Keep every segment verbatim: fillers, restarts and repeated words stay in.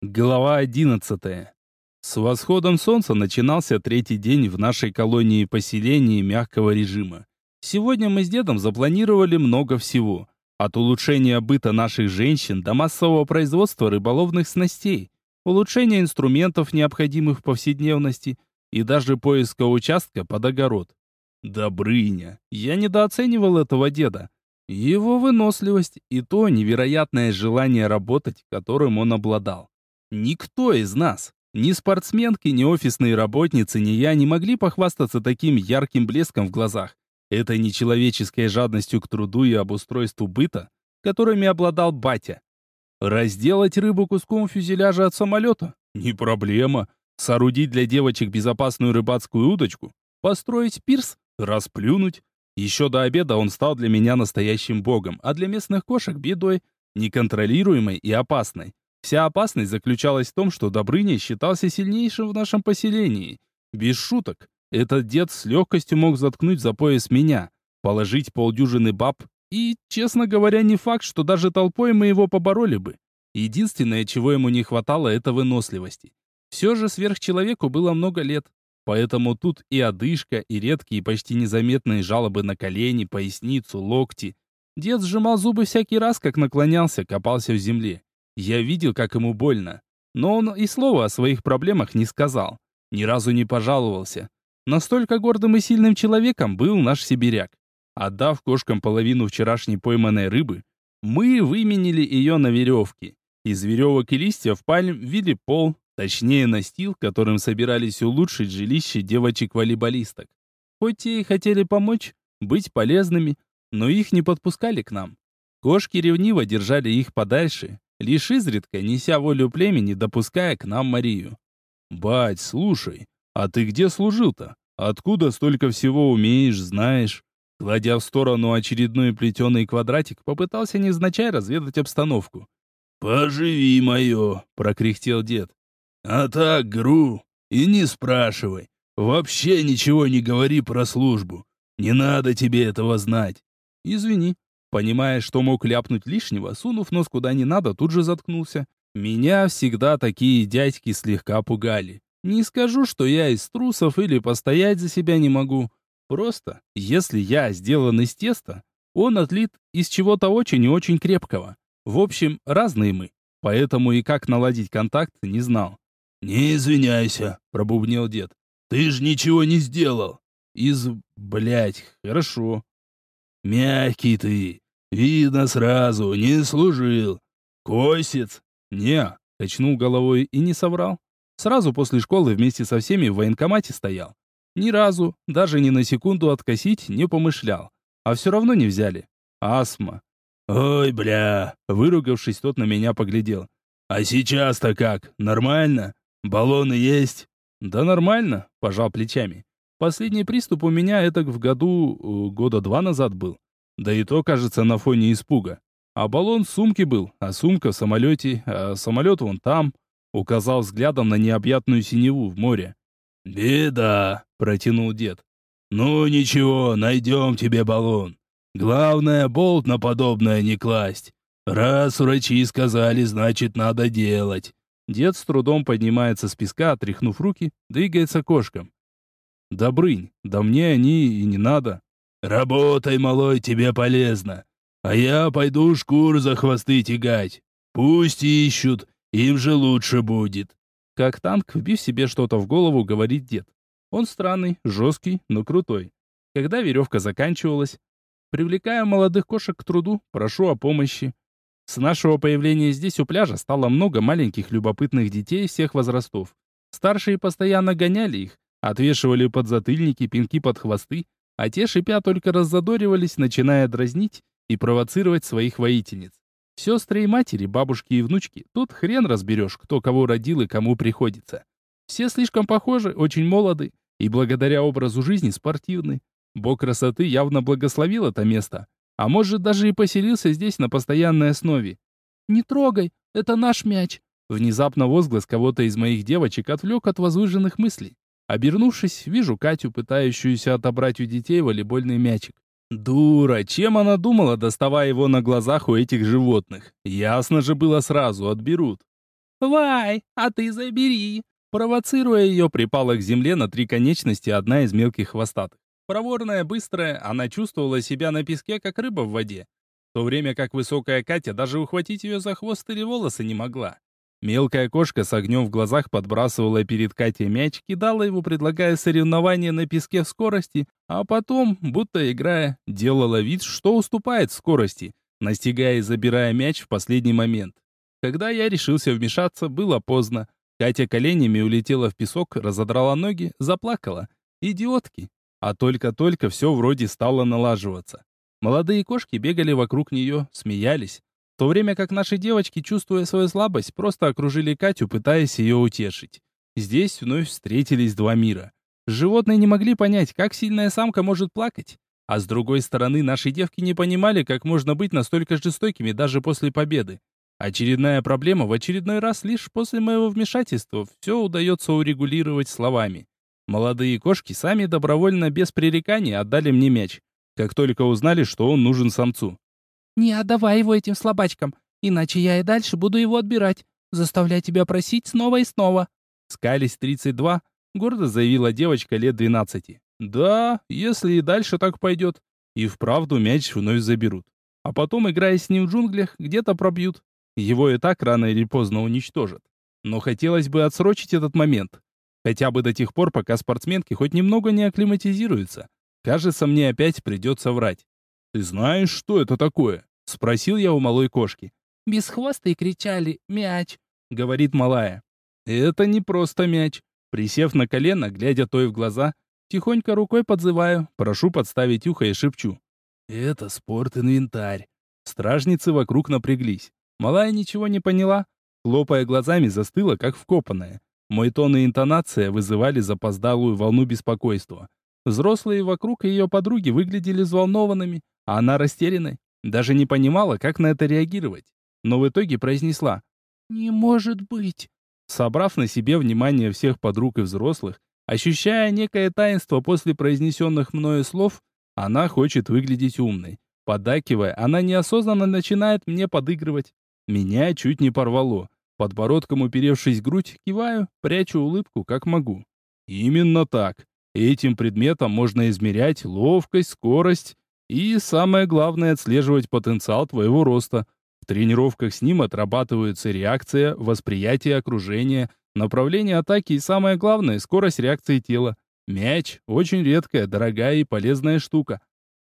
Глава одиннадцатая. С восходом солнца начинался третий день в нашей колонии поселения мягкого режима. Сегодня мы с дедом запланировали много всего. От улучшения быта наших женщин до массового производства рыболовных снастей, улучшения инструментов, необходимых в повседневности, и даже поиска участка под огород. Добрыня. Я недооценивал этого деда. Его выносливость и то невероятное желание работать, которым он обладал. Никто из нас, ни спортсменки, ни офисные работницы, ни я не могли похвастаться таким ярким блеском в глазах, этой нечеловеческой жадностью к труду и обустройству быта, которыми обладал батя. Разделать рыбу куском фюзеляжа от самолета? Не проблема. Соорудить для девочек безопасную рыбацкую удочку? Построить пирс? Расплюнуть? Еще до обеда он стал для меня настоящим богом, а для местных кошек бедой, неконтролируемой и опасной. Вся опасность заключалась в том, что Добрыня считался сильнейшим в нашем поселении. Без шуток, этот дед с легкостью мог заткнуть за пояс меня, положить полдюжины баб, и, честно говоря, не факт, что даже толпой мы его побороли бы. Единственное, чего ему не хватало, это выносливости. Все же сверхчеловеку было много лет, поэтому тут и одышка, и редкие, почти незаметные жалобы на колени, поясницу, локти. Дед сжимал зубы всякий раз, как наклонялся, копался в земле. Я видел, как ему больно. Но он и слова о своих проблемах не сказал. Ни разу не пожаловался. Настолько гордым и сильным человеком был наш сибиряк. Отдав кошкам половину вчерашней пойманной рыбы, мы выменили ее на веревки. Из веревок и листьев пальм вили пол, точнее настил, которым собирались улучшить жилище девочек-волейболисток. Хоть те и хотели помочь, быть полезными, но их не подпускали к нам. Кошки ревниво держали их подальше, лишь изредка, неся волю племени, допуская к нам Марию. «Бать, слушай, а ты где служил-то? Откуда столько всего умеешь, знаешь?» Кладя в сторону очередной плетеный квадратик, попытался невзначай разведать обстановку. «Поживи мое!» — прокряхтел дед. «А так, Гру, и не спрашивай. Вообще ничего не говори про службу. Не надо тебе этого знать». «Извини». Понимая, что мог ляпнуть лишнего, сунув нос куда не надо, тут же заткнулся. Меня всегда такие дядьки слегка пугали. Не скажу, что я из трусов или постоять за себя не могу. Просто, если я сделан из теста, он отлит из чего-то очень и очень крепкого. В общем, разные мы, поэтому и как наладить контакт не знал. «Не извиняйся», — пробубнил дед. «Ты ж ничего не сделал». «Из... блять, хорошо». «Мягкий ты. Видно сразу, не служил. Косец?» «Не», — качнул головой и не соврал. Сразу после школы вместе со всеми в военкомате стоял. Ни разу, даже ни на секунду откосить не помышлял. А все равно не взяли. Астма. «Ой, бля!» Выругавшись, тот на меня поглядел. «А сейчас-то как? Нормально? Баллоны есть?» «Да нормально», — пожал плечами. «Последний приступ у меня это в году... э, года два назад был. Да и то, кажется, на фоне испуга. А баллон в сумке был, а сумка в самолете, а самолет вон там», — указал взглядом на необъятную синеву в море. «Беда», — протянул дед. «Ну ничего, найдем тебе баллон. Главное, болт на подобное не класть. Раз врачи сказали, значит, надо делать». Дед с трудом поднимается с песка, отряхнув руки, двигается к кошкам. «Добрынь, да мне они и не надо». «Работай, малой, тебе полезно. А я пойду шкур за хвосты тягать. Пусть ищут, им же лучше будет». Как танк, вбив себе что-то в голову, говорит дед. Он странный, жесткий, но крутой. Когда веревка заканчивалась, привлекая молодых кошек к труду, прошу о помощи. С нашего появления здесь у пляжа стало много маленьких любопытных детей всех возрастов. Старшие постоянно гоняли их, отвешивали подзатыльники, пинки под хвосты, а те, шипя, только раззадоривались, начиная дразнить и провоцировать своих воительниц. Сестры и матери, бабушки и внучки, тут хрен разберешь, кто кого родил и кому приходится. Все слишком похожи, очень молоды и благодаря образу жизни спортивны. Бог красоты явно благословил это место, а может даже и поселился здесь на постоянной основе. «Не трогай, это наш мяч!» Внезапно возглас кого-то из моих девочек отвлек от возвышенных мыслей. Обернувшись, вижу Катю, пытающуюся отобрать у детей волейбольный мячик. Дура, чем она думала, доставая его на глазах у этих животных? Ясно же было сразу, отберут. «Вай, а ты забери!» Провоцируя ее, припала к земле на три конечности одна из мелких хвостатых. Проворная, быстрая, она чувствовала себя на песке, как рыба в воде. В то время как высокая Катя даже ухватить ее за хвост или волосы не могла. Мелкая кошка с огнем в глазах подбрасывала перед Катей мяч, кидала его, предлагая соревнования на песке в скорости, а потом, будто играя, делала вид, что уступает в скорости, настигая и забирая мяч в последний момент. Когда я решился вмешаться, было поздно. Катя коленями улетела в песок, разодрала ноги, заплакала. Идиотки. А только-только все вроде стало налаживаться. Молодые кошки бегали вокруг нее, смеялись. В то время как наши девочки, чувствуя свою слабость, просто окружили Катю, пытаясь ее утешить. Здесь вновь встретились два мира. Животные не могли понять, как сильная самка может плакать. А с другой стороны, наши девки не понимали, как можно быть настолько жестокими даже после победы. Очередная проблема в очередной раз лишь после моего вмешательства все удается урегулировать словами. Молодые кошки сами добровольно, без пререканий, отдали мне мяч, как только узнали, что он нужен самцу. «Не отдавай его этим слабачкам, иначе я и дальше буду его отбирать, заставляя тебя просить снова и снова». Скались тридцать два, гордо заявила девочка лет двенадцати. «Да, если и дальше так пойдет. И вправду мяч вновь заберут. А потом, играя с ним в джунглях, где-то пробьют. Его и так рано или поздно уничтожат. Но хотелось бы отсрочить этот момент. Хотя бы до тех пор, пока спортсменки хоть немного не акклиматизируются. Кажется, мне опять придется врать. «Ты знаешь, что это такое?» — спросил я у малой кошки. «Бесхвостые кричали «мяч», — говорит малая. «Это не просто мяч». Присев на колено, глядя той в глаза, тихонько рукой подзываю, прошу подставить ухо и шепчу. «Это спорт-инвентарь». Стражницы вокруг напряглись. Малая ничего не поняла, хлопая глазами, застыла, как вкопанная. Мой тон и интонация вызывали запоздалую волну беспокойства. Взрослые вокруг и ее подруги выглядели взволнованными, а она растерянной. Даже не понимала, как на это реагировать. Но в итоге произнесла: «Не может быть!» Собрав на себе внимание всех подруг и взрослых, ощущая некое таинство после произнесенных мною слов, она хочет выглядеть умной. Поддакивая, она неосознанно начинает мне подыгрывать. Меня чуть не порвало. Подбородком уперевшись в грудь, киваю, прячу улыбку, как могу. Именно так. Этим предметом можно измерять ловкость, скорость и, самое главное, отслеживать потенциал твоего роста. В тренировках с ним отрабатываются реакция, восприятие окружения, направление атаки и, самое главное, скорость реакции тела. Мяч – очень редкая, дорогая и полезная штука.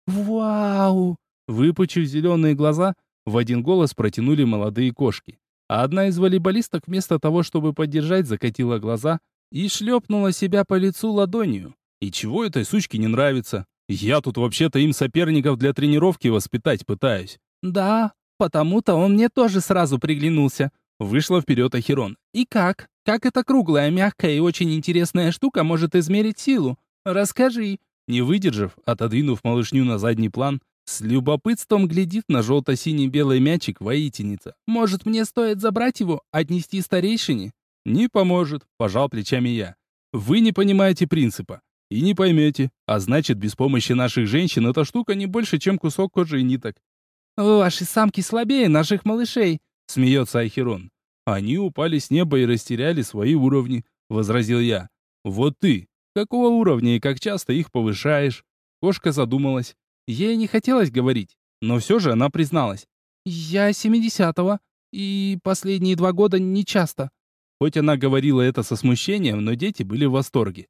«Вау!» Выпучив зеленые глаза, в один голос протянули молодые кошки. А одна из волейболисток вместо того, чтобы поддержать, закатила глаза и шлепнула себя по лицу ладонью. И чего этой сучке не нравится? Я тут вообще-то им соперников для тренировки воспитать пытаюсь. «Да, потому-то он мне тоже сразу приглянулся». Вышла вперед Ахирон. «И как? Как эта круглая, мягкая и очень интересная штука может измерить силу? Расскажи». Не выдержав, отодвинув малышню на задний план, с любопытством глядит на желто-синий-белый мячик воительница. «Может, мне стоит забрать его, отнести старейшине?» «Не поможет», — пожал плечами я. «Вы не понимаете принципа. И не поймете. А значит, без помощи наших женщин эта штука не больше, чем кусок кожи и ниток». «Ваши самки слабее наших малышей», — смеется Ахирон. «Они упали с неба и растеряли свои уровни», — возразил я. «Вот ты. Какого уровня и как часто их повышаешь?» Кошка задумалась. Ей не хотелось говорить, но все же она призналась. «Я семидесятого, и последние два года не часто». Хоть она говорила это со смущением, но дети были в восторге.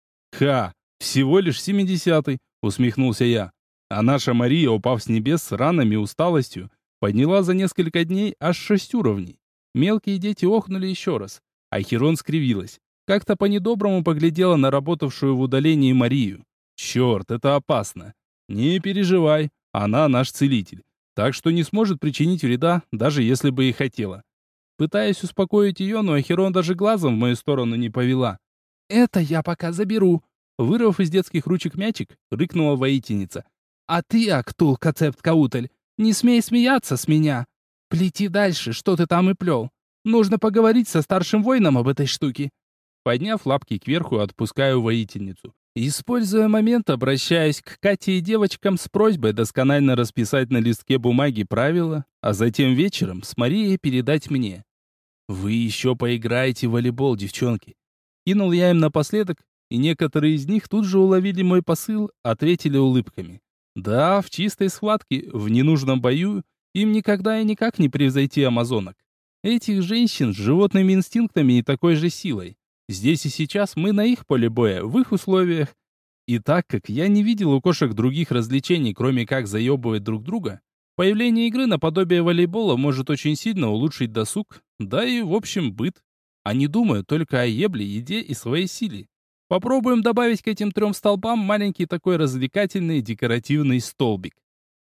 «Ха! Всего лишь семидесятый!» — усмехнулся я. А наша Мария, упав с небес с ранами и усталостью, подняла за несколько дней аж шесть уровней. Мелкие дети охнули еще раз, а Хирон скривилась. Как-то по-недоброму поглядела на работавшую в удалении Марию. «Черт, это опасно!» «Не переживай, она наш целитель, так что не сможет причинить вреда, даже если бы и хотела». Пытаясь успокоить ее, но Ахирон даже глазом в мою сторону не повела. «Это я пока заберу», — вырвав из детских ручек мячик, рыкнула воительница. «А ты, Актул Кацепт-Каутель, не смей смеяться с меня. Плети дальше, что ты там и плел. Нужно поговорить со старшим воином об этой штуке». Подняв лапки кверху, отпускаю воительницу. Используя момент, обращаюсь к Кате и девочкам с просьбой досконально расписать на листке бумаги правила, а затем вечером с Марией передать мне. «Вы еще поиграете в волейбол, девчонки!» Кинул я им напоследок, и некоторые из них тут же уловили мой посыл, ответили улыбками. Да, в чистой схватке, в ненужном бою, им никогда и никак не превзойти амазонок. Этих женщин с животными инстинктами и такой же силой. Здесь и сейчас мы на их поле боя, в их условиях. И так как я не видел у кошек других развлечений, кроме как заебывать друг друга, появление игры наподобие волейбола может очень сильно улучшить досуг, да и, в общем, быт. Они думают только о ебле, еде и своей силе. Попробуем добавить к этим трем столбам маленький такой развлекательный декоративный столбик.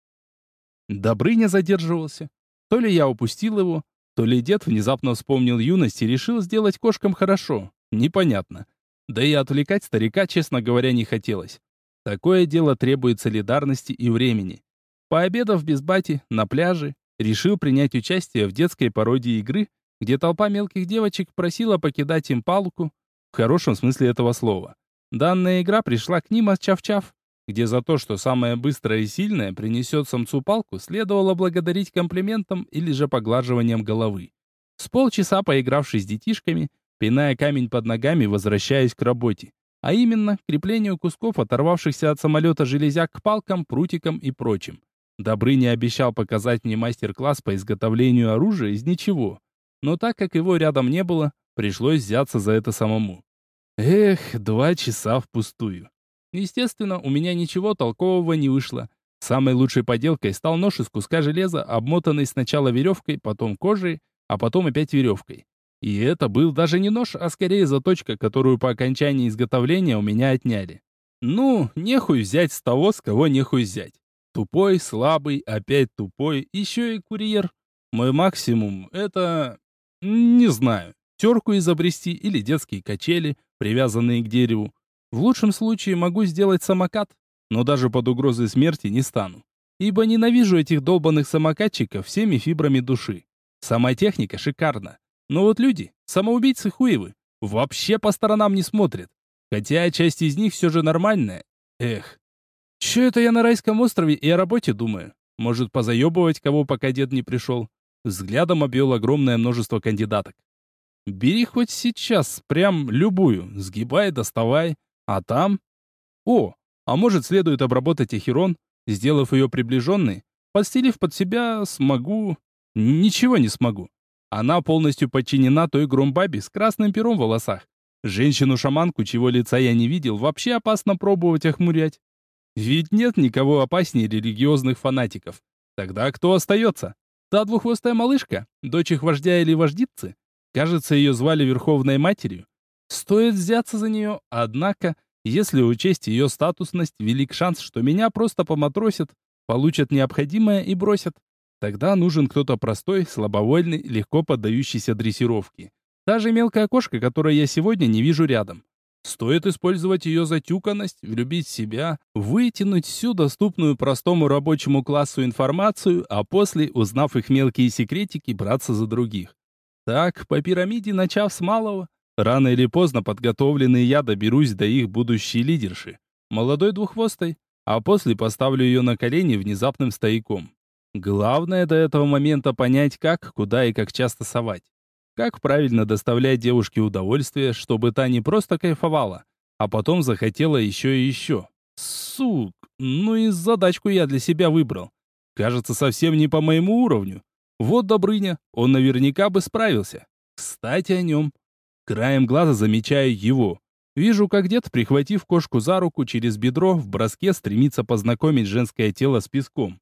Добрыня задерживался. То ли я упустил его, то ли дед внезапно вспомнил юность и решил сделать кошкам хорошо. Непонятно. Да и отвлекать старика, честно говоря, не хотелось. Такое дело требует солидарности и времени. Пообедав без бати, на пляже, решил принять участие в детской пародии игры, где толпа мелких девочек просила покидать им палку, в хорошем смысле этого слова. Данная игра пришла к ним от Чав-Чав, где за то, что самое быстрое и сильное принесет самцу палку, следовало благодарить комплиментом или же поглаживанием головы. С полчаса поигравшись с детишками, пиная камень под ногами, возвращаясь к работе, а именно к креплению кусков оторвавшихся от самолета железяк к палкам, прутикам и прочим. Добрыня обещал показать мне мастер-класс по изготовлению оружия из ничего, но так как его рядом не было, пришлось взяться за это самому. Эх, два часа впустую. Естественно, у меня ничего толкового не вышло. Самой лучшей поделкой стал нож из куска железа, обмотанный сначала веревкой, потом кожей, а потом опять веревкой. И это был даже не нож, а скорее заточка, которую по окончании изготовления у меня отняли. Ну, нехуй взять с того, с кого нехуй взять. Тупой, слабый, опять тупой, еще и курьер. Мой максимум — это... не знаю. Терку изобрести или детские качели, привязанные к дереву. В лучшем случае могу сделать самокат, но даже под угрозой смерти не стану. Ибо ненавижу этих долбанных самокатчиков всеми фибрами души. Сама техника шикарна. Но вот люди, самоубийцы хуевы, вообще по сторонам не смотрят. Хотя часть из них все же нормальная. Эх. Че это я на райском острове и о работе думаю? Может, позаебывать кого, пока дед не пришел? Взглядом обвел огромное множество кандидаток. Бери хоть сейчас, прям любую, сгибай, доставай. А там... О, а может, следует обработать Ахерон, сделав ее приближенной, подстелив под себя, смогу... Ничего не смогу. Она полностью подчинена той громбабе с красным пером в волосах. Женщину-шаманку, чего лица я не видел, вообще опасно пробовать охмурять. Ведь нет никого опаснее религиозных фанатиков. Тогда кто остается? Та двуххвостая малышка, дочь их вождя или вождицы? Кажется, ее звали Верховной Матерью. Стоит взяться за нее, однако, если учесть ее статусность, велик шанс, что меня просто поматросят, получат необходимое и бросят. Тогда нужен кто-то простой, слабовольный, легко поддающийся дрессировке. Та же мелкая кошка, которой я сегодня не вижу рядом. Стоит использовать ее затюканность, влюбить в себя, вытянуть всю доступную простому рабочему классу информацию, а после, узнав их мелкие секретики, браться за других. Так, по пирамиде, начав с малого, рано или поздно подготовленный я доберусь до их будущей лидерши, молодой двуххвостой, а после поставлю ее на колени внезапным стояком. Главное до этого момента понять, как, куда и как часто совать. Как правильно доставлять девушке удовольствие, чтобы та не просто кайфовала, а потом захотела еще и еще. Сук, ну и задачку я для себя выбрал. Кажется, совсем не по моему уровню. Вот Добрыня, он наверняка бы справился. Кстати, о нем. Краем глаза замечаю его. Вижу, как дед, прихватив кошку за руку через бедро, в броске стремится познакомить женское тело с песком.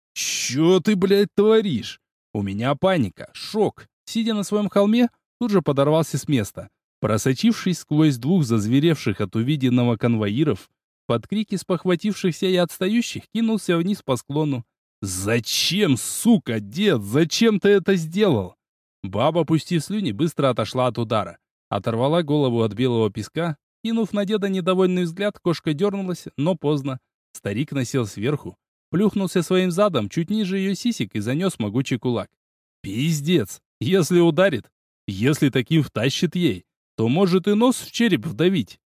«Чё ты, блядь, творишь?» У меня паника, шок. Сидя на своем холме, тут же подорвался с места. Просочившись сквозь двух зазверевших от увиденного конвоиров, под крики спохватившихся и отстающих, кинулся вниз по склону. «Зачем, сука, дед, зачем ты это сделал?» Баба, пустив слюни, быстро отошла от удара. Оторвала голову от белого песка. Кинув на деда недовольный взгляд, кошка дернулась, но поздно. Старик насел сверху, плюхнулся своим задом чуть ниже ее сисек и занес могучий кулак. «Пиздец! Если ударит, если таким втащит ей, то может и нос в череп вдавить».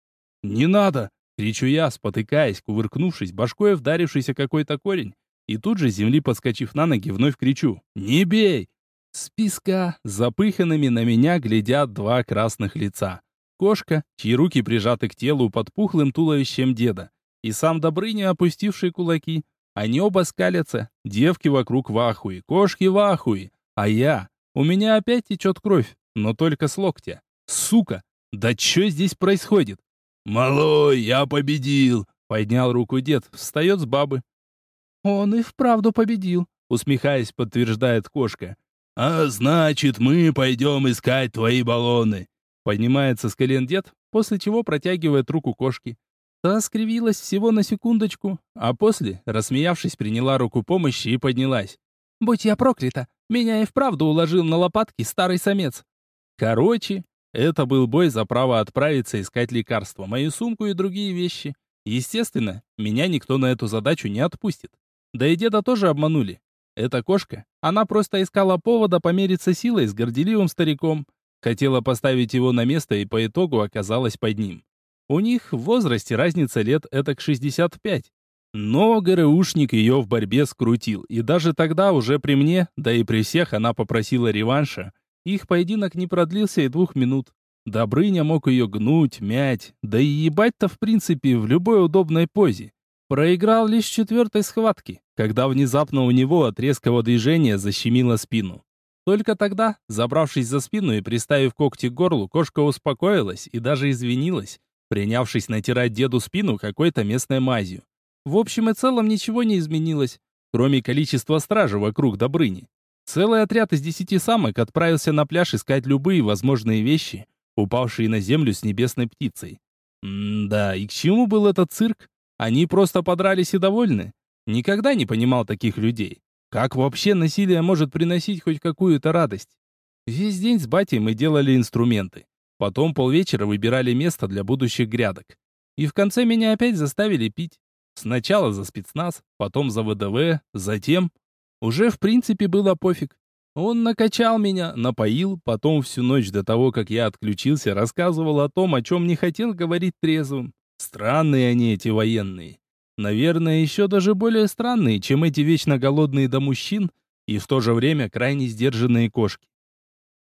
«Не надо!» — кричу я, спотыкаясь, кувыркнувшись, башкой вдарившийся какой-то корень, и тут же с земли подскочив на ноги, вновь кричу: «Не бей!» С песка. Запыханными на меня глядят два красных лица. Кошка, чьи руки прижаты к телу под пухлым туловищем деда, и сам Добрыня, опустивший кулаки. Они оба скалятся, девки вокруг в ахуе, кошки в ахуе, а я... У меня опять течет кровь, но только с локтя. Сука! Да что здесь происходит? «Малой, я победил!» — поднял руку дед, встает с бабы. Он и вправду победил, Усмехаясь, подтверждает кошка. «А значит, мы пойдем искать твои баллоны!» Поднимается с колен дед, после чего протягивает руку кошки. Та скривилась всего на секундочку, а после, рассмеявшись, приняла руку помощи и поднялась. Будь я проклята, меня и вправду уложил на лопатки старый самец. Короче, это был бой за право отправиться искать лекарства, мою сумку и другие вещи. Естественно, меня никто на эту задачу не отпустит. Да и деда тоже обманули. Эта кошка, она просто искала повода помериться силой с горделивым стариком. Хотела поставить его на место и по итогу оказалась под ним. У них в возрасте разница лет этак шестьдесят пять. Но ГРУшник ее в борьбе скрутил, и даже тогда уже при мне, да и при всех она попросила реванша. Их поединок не продлился и двух минут. Добрыня мог ее гнуть, мять, да и ебать-то в принципе в любой удобной позе. Проиграл лишь в четвертой схватке, когда внезапно у него от резкого движения защемило спину. Только тогда, забравшись за спину и приставив когти к горлу, кошка успокоилась и даже извинилась, принявшись натирать деду спину какой-то местной мазью. В общем и целом ничего не изменилось, кроме количества стражи вокруг Добрыни. Целый отряд из десяти самок отправился на пляж искать любые возможные вещи, упавшие на землю с небесной птицей. М-да, и к чему был этот цирк? Они просто подрались и довольны. Никогда не понимал таких людей. Как вообще насилие может приносить хоть какую-то радость? Весь день с батей мы делали инструменты. Потом полвечера выбирали место для будущих грядок. И в конце меня опять заставили пить. Сначала за спецназ, потом за ВДВ, затем... Уже в принципе было пофиг. Он накачал меня, напоил, потом всю ночь до того, как я отключился, рассказывал о том, о чем не хотел говорить трезвым. Странные они, эти военные. Наверное, еще даже более странные, чем эти вечно голодные до мужчин и в то же время крайне сдержанные кошки.